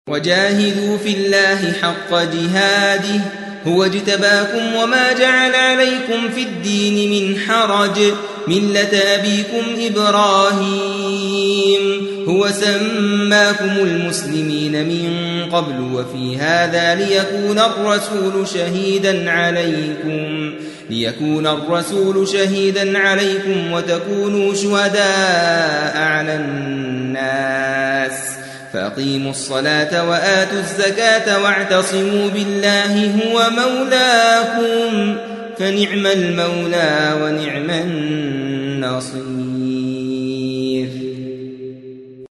وجاهدوا في الله حق جهاده هو اجتباكم وما جعل عليكم في الدين من حرج ملة أبيكم إبراهيم هو سماكم المسلمين من قبل وفي هذا ليكون الرسول شهيدا عليكم وتكونوا شهداء على الناس فأقيموا الصلاة وآتوا الزكاة واعتصموا بالله هو مولاكم فنعم المولى ونعم النصير.